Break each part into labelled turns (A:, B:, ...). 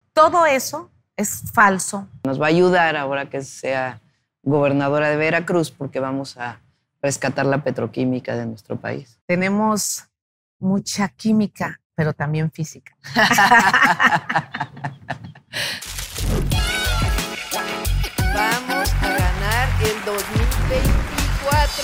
A: todo eso es falso.
B: Nos va a ayudar ahora que sea gobernadora de Veracruz porque vamos a rescatar la petroquímica de nuestro país.
A: Tenemos mucha química, pero también física.
B: Vamos a ganar el 2024.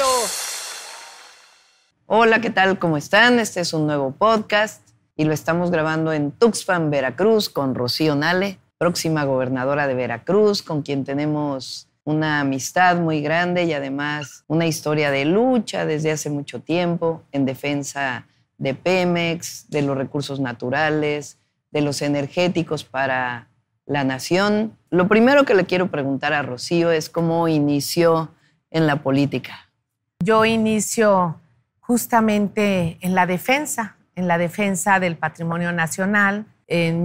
B: Hola, ¿qué tal? ¿Cómo están? Este es un nuevo podcast y lo estamos grabando en Tuxpan, Veracruz, con Rocío Nale, próxima gobernadora de Veracruz, con quien tenemos una amistad muy grande y además una historia de lucha desde hace mucho tiempo en defensa de Pemex, de los recursos naturales, de los energéticos para la nación. Lo primero que le quiero preguntar a Rocío es cómo inició en la política.
A: Yo inicio justamente en la defensa del patrimonio nacional en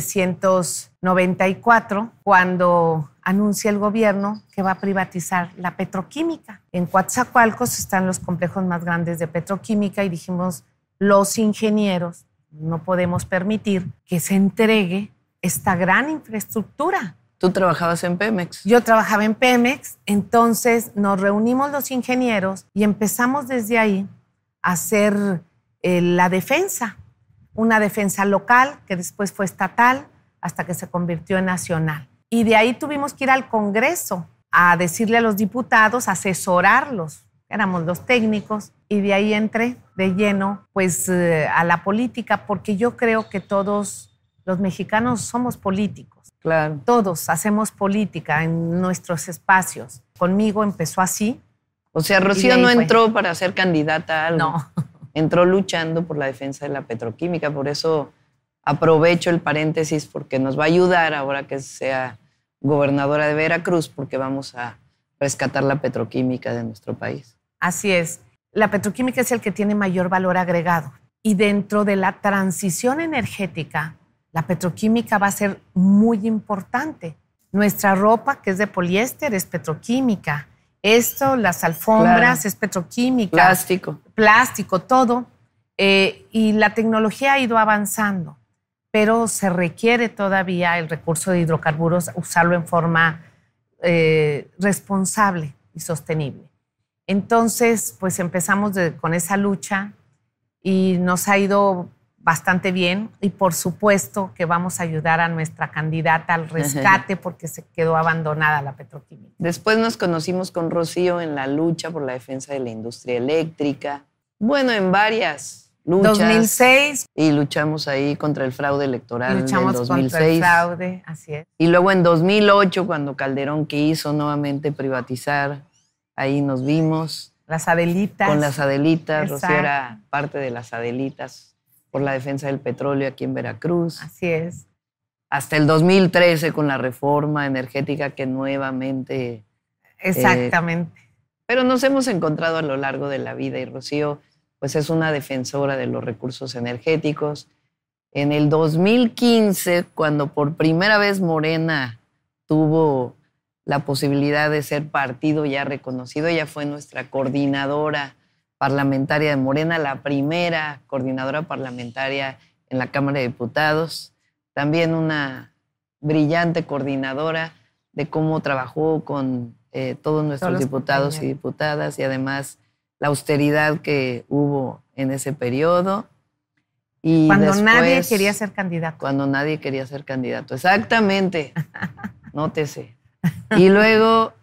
A: 1994, cuando anuncia el gobierno que va a privatizar la petroquímica. En Coatzacoalcos están los complejos más grandes de petroquímica y dijimos, los ingenieros no podemos permitir que se entregue esta gran infraestructura.
B: ¿Tú trabajabas en Pemex?
A: Yo trabajaba en Pemex, entonces nos reunimos los ingenieros y empezamos desde ahí a hacer la defensa, una defensa local que después fue estatal hasta que se convirtió en nacional. Y de ahí tuvimos que ir al Congreso a decirle a los diputados, asesorarlos, éramos los técnicos, y de ahí entré de lleno pues, a la política, porque yo creo que todos los mexicanos somos políticos.
B: Claro.
A: Todos hacemos política en nuestros espacios. Conmigo empezó así.
B: O sea, Rocío no entró para ser candidata a algo.
A: No.
B: Entró luchando por la defensa de la petroquímica. Por eso aprovecho el paréntesis porque nos va a ayudar ahora que sea gobernadora de Veracruz porque vamos a rescatar la petroquímica de nuestro país.
A: Así es. La petroquímica es el que tiene mayor valor agregado. Y dentro de la transición energética, la petroquímica va a ser muy importante. Nuestra ropa, que es de poliéster, es petroquímica. Esto, las alfombras, claro, es petroquímica. Plástico, todo. Y la tecnología ha ido avanzando, pero se requiere todavía el recurso de hidrocarburos, usarlo en forma responsable y sostenible. Entonces, pues empezamos con esa lucha y nos ha ido bastante bien y por supuesto que vamos a ayudar a nuestra candidata al rescate porque se quedó abandonada la petroquímica.
B: Después nos conocimos con Rocío en la lucha por la defensa de la industria eléctrica. Bueno, en varias luchas.
A: 2006.
B: Y luchamos ahí contra el fraude electoral del 2006.
A: Luchamos contra el fraude, así es.
B: Y luego en 2008, cuando Calderón quiso nuevamente privatizar, ahí nos vimos.
A: Las Adelitas.
B: Con las Adelitas.
A: Exacto.
B: Rocío era parte de las Adelitas por la defensa del petróleo aquí en Veracruz.
A: Así es.
B: Hasta el 2013 con la reforma energética que nuevamente...
A: Exactamente.
B: Pero nos hemos encontrado a lo largo de la vida y Rocío pues es una defensora de los recursos energéticos. En el 2015, cuando por primera vez Morena tuvo la posibilidad de ser partido ya reconocido, ella fue nuestra coordinadora parlamentaria de Morena, la primera coordinadora parlamentaria en la Cámara de Diputados, también una brillante coordinadora de cómo trabajó con todos nuestros diputados y diputadas y además la austeridad que hubo en ese periodo. Y
A: cuando
B: después,
A: nadie quería ser candidato.
B: Cuando nadie quería ser candidato, exactamente, nótese. Y luego...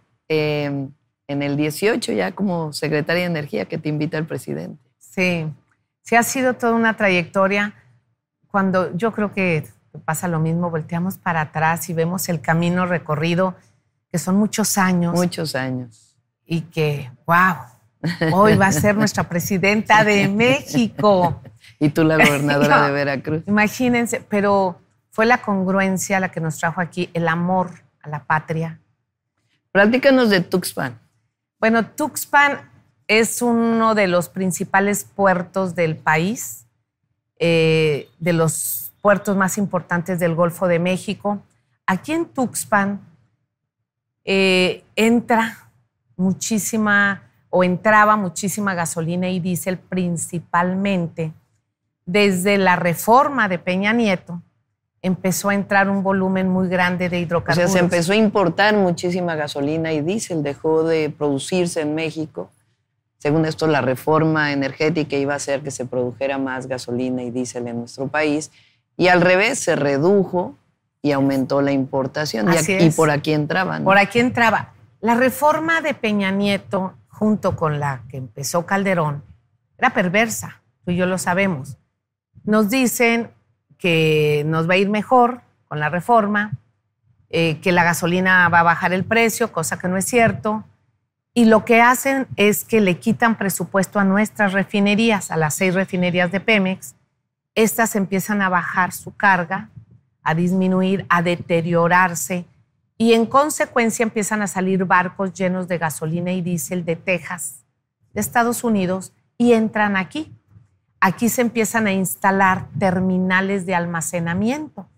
B: en el 18 ya como secretaria de Energía que te invita el presidente.
A: Sí, sí ha sido toda una trayectoria. Cuando yo creo que pasa lo mismo, volteamos para atrás y vemos el camino recorrido, que son muchos años.
B: Muchos años.
A: Y que, wow, hoy va a ser nuestra presidenta de México.
B: Y tú la gobernadora de Veracruz.
A: Imagínense, pero fue la congruencia la que nos trajo aquí, el amor a la patria.
B: Platícanos de Tuxpan.
A: Bueno, Tuxpan es uno de los principales puertos del país, de los puertos más importantes del Golfo de México. Aquí en Tuxpan entraba muchísima gasolina y diésel, principalmente desde la reforma de Peña Nieto, empezó a entrar un volumen muy grande de hidrocarburos.
B: O sea, se empezó a importar muchísima gasolina y diésel, dejó de producirse en México. Según esto, la reforma energética iba a hacer que se produjera más gasolina y diésel en nuestro país. Y al revés, se redujo y aumentó la importación. Y por aquí entraba, ¿no?
A: Por aquí entraba. La reforma de Peña Nieto, junto con la que empezó Calderón, era perversa. Tú y yo lo sabemos. Nos dicen que nos va a ir mejor con la reforma, que la gasolina va a bajar el precio, cosa que no es cierto. Y lo que hacen es que le quitan presupuesto a nuestras refinerías, a las 6 refinerías de Pemex. Estas empiezan a bajar su carga, a disminuir, a deteriorarse. Y en consecuencia empiezan a salir barcos llenos de gasolina y diésel de Texas, de Estados Unidos, y entran aquí. Aquí se empiezan a instalar terminales de almacenamiento.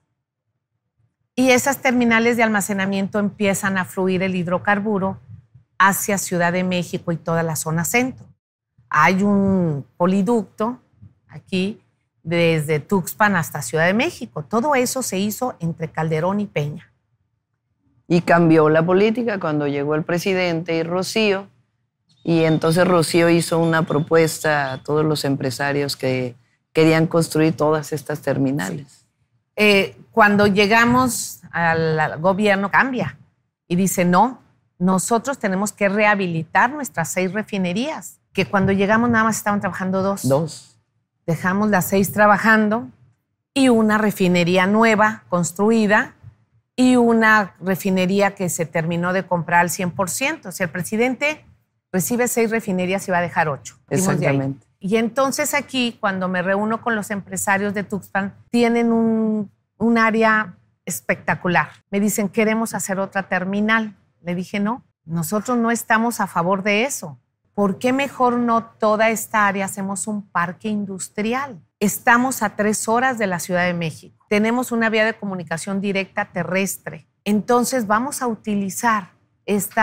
A: Y esas terminales de almacenamiento empiezan a fluir el hidrocarburo hacia Ciudad de México y toda la zona centro. Hay un poliducto aquí desde Tuxpan hasta Ciudad de México. Todo eso se hizo entre Calderón y Peña.
B: Y cambió la política cuando llegó el presidente y Rocío. Y entonces Rocío hizo una propuesta a todos los empresarios que querían construir todas estas terminales.
A: Cuando llegamos al gobierno cambia y dice, no, nosotros tenemos que rehabilitar nuestras 6 refinerías, que cuando llegamos nada más estaban trabajando 2.
B: 2.
A: Dejamos las 6 trabajando y una refinería nueva construida y una refinería que se terminó de comprar al 100%. O sea, el presidente recibe 6 refinerías y va a dejar 8.
B: Exactamente.
A: Y entonces aquí, cuando me reúno con los empresarios de Tuxpan, tienen un área espectacular. Me dicen, queremos hacer otra terminal. Le dije, no, nosotros no estamos a favor de eso. ¿Por qué mejor no toda esta área hacemos un parque industrial? Estamos a 3 horas de la Ciudad de México. Tenemos una vía de comunicación directa terrestre. Entonces vamos a utilizar este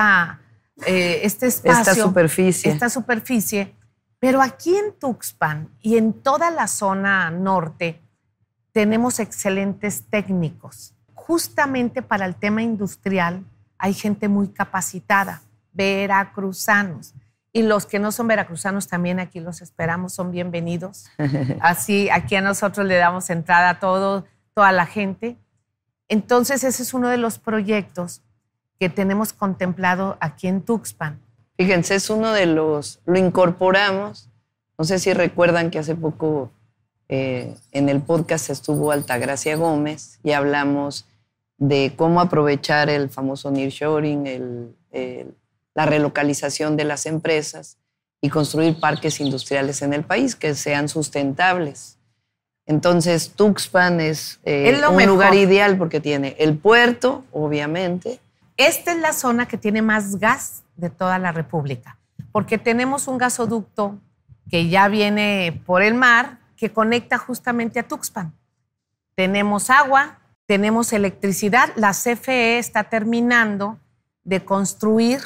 A: espacio. Esta superficie. Pero aquí en Tuxpan y en toda la zona norte tenemos excelentes técnicos. Justamente para el tema industrial hay gente muy capacitada, veracruzanos. Y los que no son veracruzanos también aquí los esperamos, son bienvenidos. Así, aquí a nosotros le damos entrada a toda la gente. Entonces, ese es uno de los proyectos que tenemos contemplado aquí en Tuxpan.
B: Fíjense, es uno de los... Lo incorporamos. No sé si recuerdan que hace poco en el podcast estuvo Altagracia Gómez y hablamos de cómo aprovechar el famoso nearshoring, la relocalización de las empresas y construir parques industriales en el país que sean sustentables. Entonces, Tuxpan es un lugar ideal porque tiene el puerto, obviamente.
A: Esta es la zona que tiene más gas de toda la República, porque tenemos un gasoducto que ya viene por el mar que conecta justamente a Tuxpan. Tenemos agua, tenemos electricidad. La CFE está terminando de construir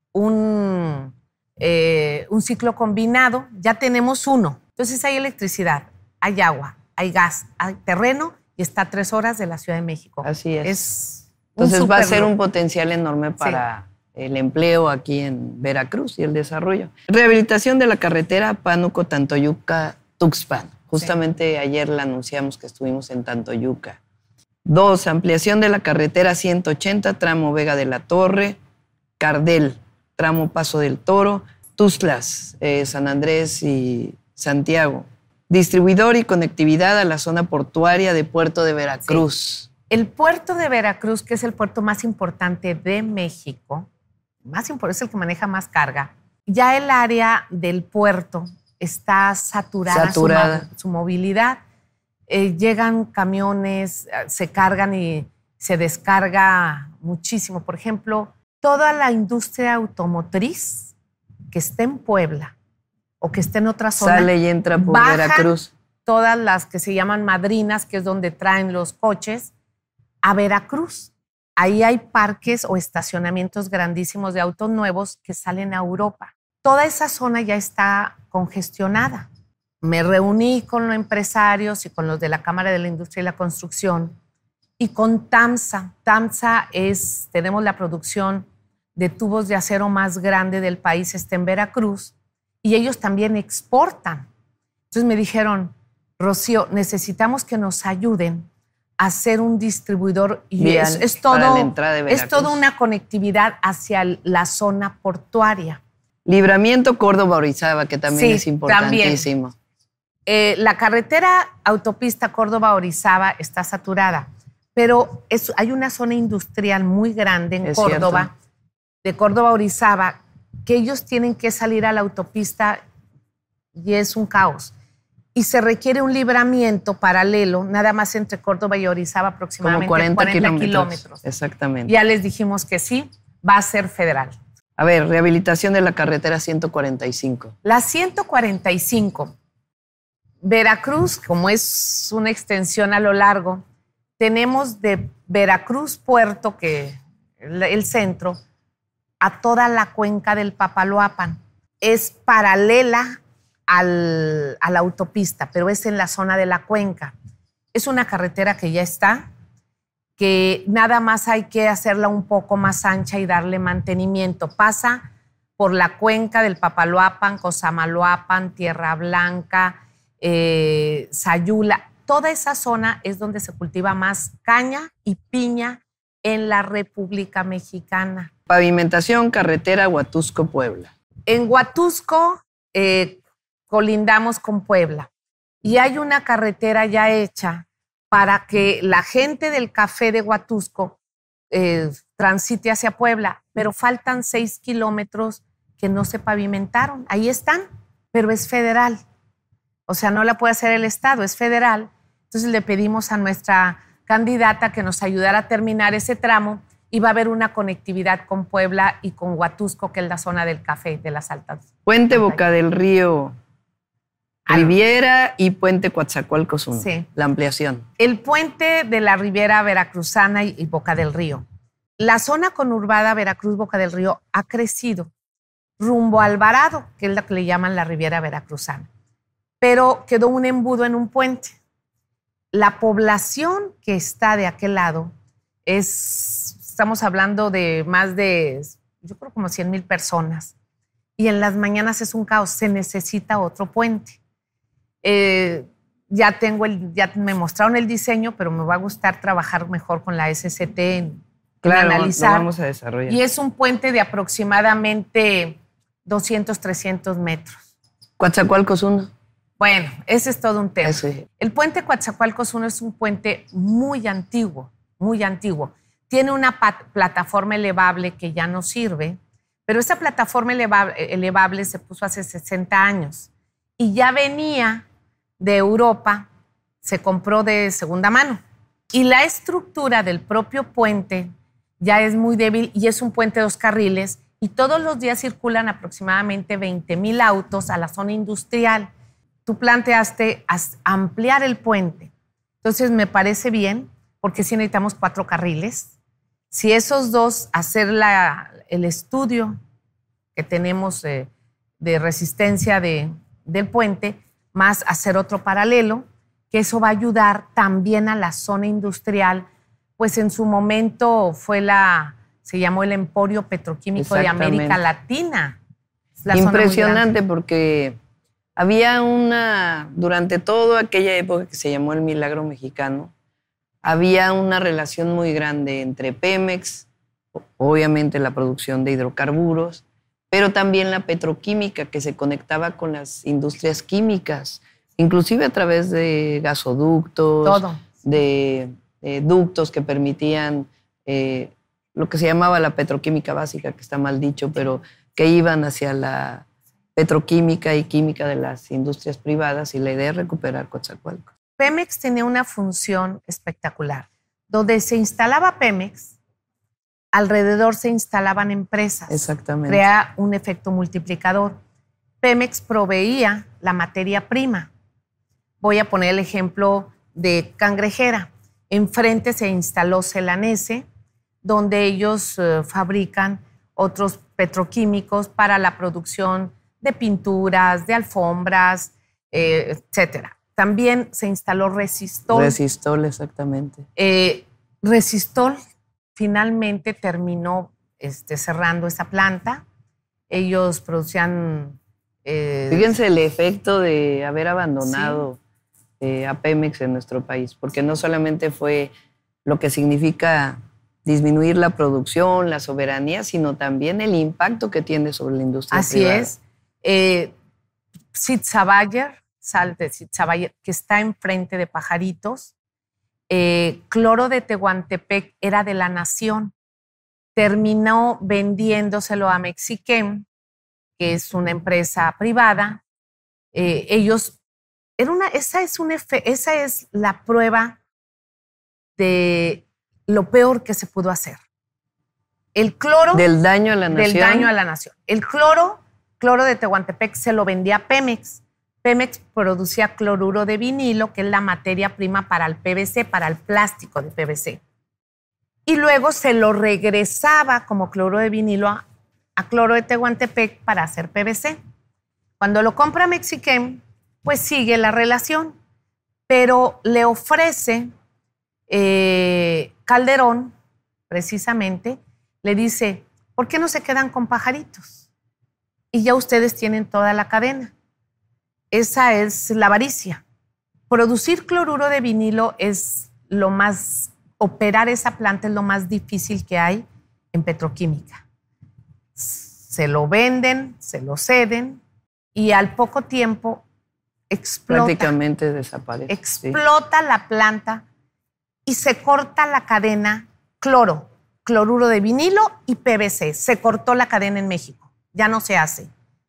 A: un ciclo combinado. Ya tenemos uno. Entonces hay electricidad, hay agua, hay gas, hay terreno y está a 3 horas de la Ciudad de México.
B: Así es. Entonces va a ser un potencial enorme para el empleo aquí en Veracruz y el desarrollo. Rehabilitación de la carretera Pánuco-Tantoyuca-Tuxpan. Justamente ayer la anunciamos que estuvimos en Tantoyuca. 2, ampliación de la carretera 180, tramo Vega de la Torre, Cardel, tramo Paso del Toro, Tuxtlas, San Andrés y Santiago. Distribuidor y conectividad a la zona portuaria de Puerto de Veracruz.
A: Sí. El puerto de Veracruz, que es el puerto más importante de México, es el que maneja más carga, ya el área del puerto está saturada. Su movilidad. Llegan camiones, se cargan y se descarga muchísimo. Por ejemplo, toda la industria automotriz que esté en Puebla o que esté en otra zona,
B: sale y entra por Veracruz.
A: Todas las que se llaman madrinas, que es donde traen los coches, a Veracruz. Ahí hay parques o estacionamientos grandísimos de autos nuevos que salen a Europa. Toda esa zona ya está congestionada. Me reuní con los empresarios y con los de la Cámara de la Industria y la Construcción y con TAMSA. TAMSA tenemos la producción de tubos de acero más grande del país, está en Veracruz, y ellos también exportan. Entonces me dijeron, Rocío, necesitamos que nos ayuden a ser un distribuidor y es toda una conectividad hacia la zona portuaria.
B: Libramiento Córdoba-Orizaba, que también es importantísimo.
A: La carretera autopista Córdoba-Orizaba está saturada, pero hay una zona industrial muy grande en Córdoba, de Córdoba-Orizaba, que ellos tienen que salir a la autopista y es un caos. Y se requiere un libramiento paralelo, nada más entre Córdoba y Orizaba, aproximadamente
B: como 40 kilómetros.
A: Exactamente. Ya les dijimos que sí, va a ser federal.
B: A ver, rehabilitación de la carretera 145.
A: La 145, Veracruz, como es una extensión a lo largo, tenemos de Veracruz Puerto, que el centro, a toda la cuenca del Papaloapan. Es paralela a la autopista, pero es en la zona de la cuenca. Es una carretera que ya está, que nada más hay que hacerla un poco más ancha y darle mantenimiento. Pasa por la cuenca del Papaloapan, Cosamaloapan, Tierra Blanca, Sayula. Toda esa zona es donde se cultiva más caña y piña en la República Mexicana.
B: Pavimentación, carretera Huatusco-Puebla.
A: En Huatusco colindamos con Puebla y hay una carretera ya hecha para que la gente del café de Huatusco transite hacia Puebla, pero faltan 6 kilómetros que no se pavimentaron. Ahí están, pero es federal. O sea, no la puede hacer el Estado, es federal. Entonces le pedimos a nuestra candidata que nos ayudara a terminar ese tramo y va a haber una conectividad con Puebla y con Huatusco, que es la zona del café, de las altas.
B: Puente Boca del Río Riviera y Puente Coatzacoalcos 1, sí. La ampliación.
A: El puente de la Riviera Veracruzana y Boca del Río. La zona conurbada Veracruz-Boca del Río ha crecido rumbo a Alvarado, que es la que le llaman la Riviera Veracruzana. Pero quedó un embudo en un puente. La población que está de aquel lado estamos hablando de más de, yo creo como 100,000 personas. Y en las mañanas es un caos, se necesita otro puente. Ya me mostraron el diseño, pero me va a gustar trabajar mejor con la SCT en analizar.
B: Lo vamos a desarrollar.
A: Y es un puente de aproximadamente 200, 300 metros.
B: Coatzacoalcos 1.
A: Bueno, ese es todo un tema.
B: Ese.
A: El puente Coatzacoalcos 1 es un puente muy antiguo, muy antiguo. Tiene una plataforma elevable que ya no sirve, pero esa plataforma elevable se puso hace 60 años y ya venía de Europa, se compró de segunda mano. Y la estructura del propio puente ya es muy débil y es un puente de 2 carriles y todos los días circulan aproximadamente 20,000 autos a la zona industrial. Tú planteaste ampliar el puente. Entonces me parece bien, porque sí necesitamos 4 carriles. Si esos 2, hacer el estudio que tenemos de resistencia del puente, más hacer otro paralelo, que eso va a ayudar también a la zona industrial, pues en su momento se llamó el Emporio Petroquímico de América Latina.
B: Impresionante, porque había durante toda aquella época que se llamó el Milagro Mexicano, había una relación muy grande entre Pemex, obviamente la producción de hidrocarburos, pero también la petroquímica que se conectaba con las industrias químicas, inclusive a través de gasoductos,
A: todo.
B: de ductos que permitían lo que se llamaba la petroquímica básica, que está mal dicho, pero que iban hacia la petroquímica y química de las industrias privadas, y la idea es recuperar Coatzacoalcos.
A: Pemex tenía una función espectacular. Donde se instalaba Pemex, alrededor se instalaban empresas.
B: Exactamente.
A: Crea un efecto multiplicador. Pemex proveía la materia prima. Voy a poner el ejemplo de Cangrejera. Enfrente se instaló Celanese, donde ellos fabrican otros petroquímicos para la producción de pinturas, de alfombras, etcétera. También se instaló Resistol.
B: Resistol, exactamente.
A: Resistol finalmente terminó cerrando esa planta. Ellos producían...
B: Fíjense el efecto de haber abandonado a Pemex en nuestro país, porque no solamente fue lo que significa disminuir la producción, la soberanía, sino también el impacto que tiene sobre la industria privada.
A: Así es. Zitzhabayer, sal de Zitzhabayer, que está enfrente de Pajaritos, Cloro de Tehuantepec era de la Nación. Terminó vendiéndoselo a Mexichem, que es una empresa privada. Esa es la prueba de lo peor que se pudo hacer. El cloro...
B: Del daño a la nación.
A: Del daño a la nación. El cloro de Tehuantepec se lo vendía a Pemex. Pemex producía cloruro de vinilo, que es la materia prima para el PVC, para el plástico de PVC. Y luego se lo regresaba como cloruro de vinilo a Cloro de Tehuantepec para hacer PVC. Cuando lo compra Mexichem, pues sigue la relación, pero le ofrece Calderón, precisamente, le dice, ¿por qué no se quedan con Pajaritos? Y ya ustedes tienen toda la cadena. Esa es la avaricia. Producir cloruro de vinilo es lo más, operar esa planta es lo más difícil que hay en petroquímica. Se lo venden, se lo ceden y al poco tiempo explota.
B: Prácticamente desaparece.
A: Explota la planta y se corta la cadena cloruro de vinilo y PVC. Se cortó la cadena en México. Ya no se hace.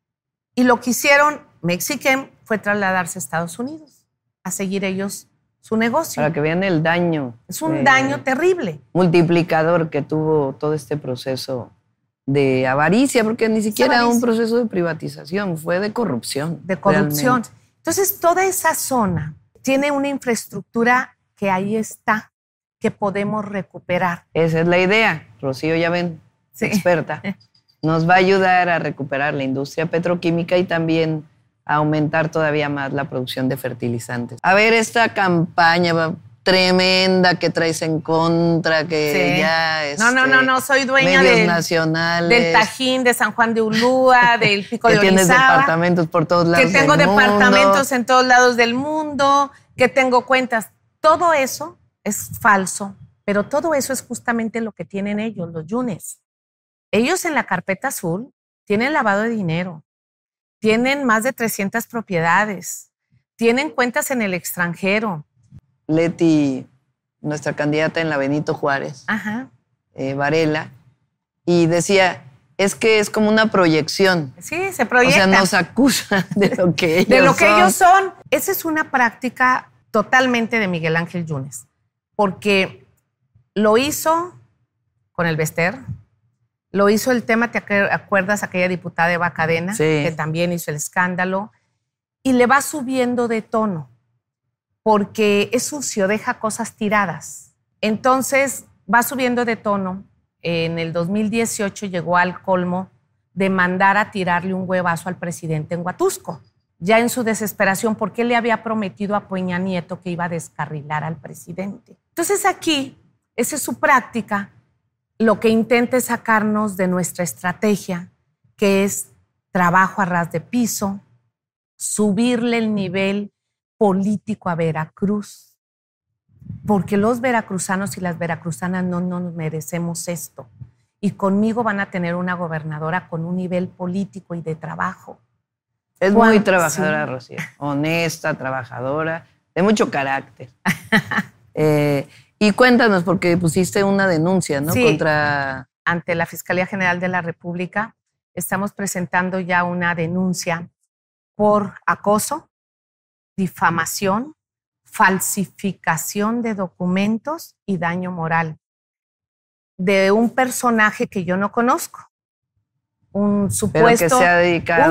A: Y lo que hicieron Mexichem fue trasladarse a Estados Unidos a seguir ellos su negocio.
B: Para que vean el daño.
A: Es un daño terrible.
B: Multiplicador que tuvo todo este proceso de avaricia, porque ni siquiera era un proceso de privatización, fue de corrupción.
A: De corrupción.
B: Realmente.
A: Entonces, toda esa zona tiene una infraestructura que ahí está, que podemos recuperar.
B: Esa es la idea. Rocío, ya ven, experta. Nos va a ayudar a recuperar la industria petroquímica y también a aumentar todavía más la producción de fertilizantes. A ver, esta campaña tremenda que traes en contra, que ya
A: No, soy dueña
B: medios nacionales,
A: del Tajín, de San Juan de Ulúa, del Pico de Orizaba.
B: Que tienes departamentos por todos lados del mundo.
A: Que tengo departamentos en todos lados del mundo, que tengo cuentas. Todo eso es falso, pero todo eso es justamente lo que tienen ellos, los yunes. Ellos en la carpeta azul tienen lavado de dinero, tienen más de 300 propiedades, tienen cuentas en el extranjero.
B: Leti, nuestra candidata en la Benito Juárez, Varela, y decía, es que es como una proyección.
A: Sí, se proyecta.
B: O sea, nos acusan de lo que ellos
A: son. Esa es una práctica totalmente de Miguel Ángel Yunes, porque lo hizo con el Bester, lo hizo el tema, ¿te acuerdas? Aquella diputada Eva Cadena, que también hizo el escándalo, y le va subiendo de tono, porque es sucio, deja cosas tiradas. Entonces va subiendo de tono. En el 2018 llegó al colmo de mandar a tirarle un huevazo al presidente en Huatusco, ya en su desesperación, porque él le había prometido a Peña Nieto que iba a descarrilar al presidente. Entonces aquí, esa es su práctica, lo que intenta es sacarnos de nuestra estrategia, que es trabajo a ras de piso, subirle el nivel político a Veracruz, porque los veracruzanos y las veracruzanas no nos merecemos esto. Y conmigo van a tener una gobernadora con un nivel político y de trabajo.
B: Es muy trabajadora, Rocío. Honesta, trabajadora, de mucho carácter. Y cuéntanos, porque pusiste una denuncia, ¿no?
A: Sí,
B: contra...
A: ante la Fiscalía General de la República estamos presentando ya una denuncia por acoso, difamación, falsificación de documentos y daño moral de un personaje que yo no conozco, un supuesto,
B: que se ha dedicado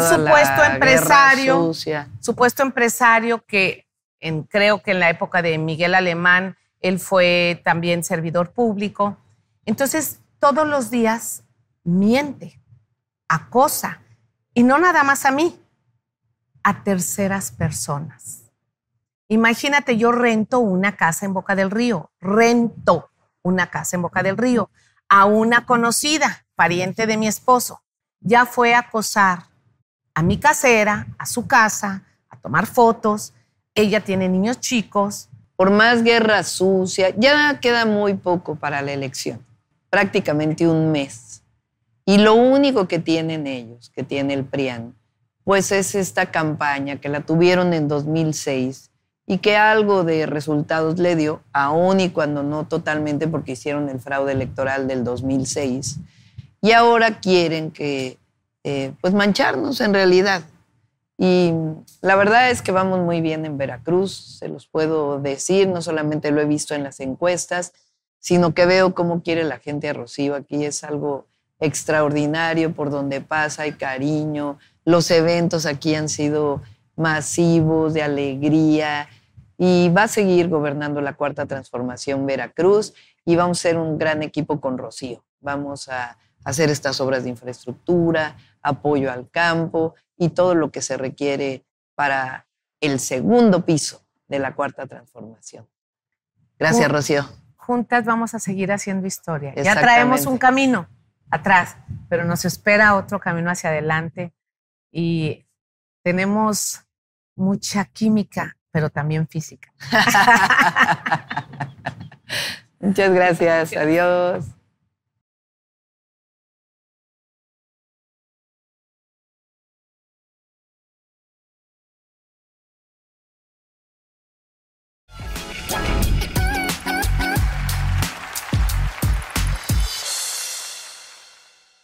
A: supuesto empresario que creo que en la época de Miguel Alemán él fue también servidor público. Entonces todos los días miente, acosa, y no nada más a mí, a terceras personas. Imagínate, yo rento una casa en Boca del Río, rento, una casa en Boca del Río. A una conocida, pariente de mi esposo, ya fue a acosar a mi casera, a su casa, a tomar fotos. Ella tiene niños chicos.
B: Por más guerra sucia, ya queda muy poco para la elección, prácticamente un mes. Y lo único que tienen ellos, que tiene el PRIAN, pues es esta campaña que la tuvieron en 2006 y que algo de resultados le dio, aún y cuando no totalmente, porque hicieron el fraude electoral del 2006. Y ahora quieren que, pues mancharnos en realidad. Y la verdad es que vamos muy bien en Veracruz, se los puedo decir, no solamente lo he visto en las encuestas, sino que veo cómo quiere la gente a Rocío. Aquí es algo extraordinario, por donde pasa hay cariño, los eventos aquí han sido masivos, de alegría, y va a seguir gobernando la Cuarta Transformación Veracruz y vamos a ser un gran equipo con Rocío. Vamos a hacer estas obras de infraestructura, apoyo al campo y todo lo que se requiere para el segundo piso de la Cuarta Transformación. Gracias, Rocío.
A: Juntas vamos a seguir haciendo historia. Ya traemos un camino atrás, pero nos espera otro camino hacia adelante y tenemos mucha química, pero también física.
B: Muchas gracias. Adiós.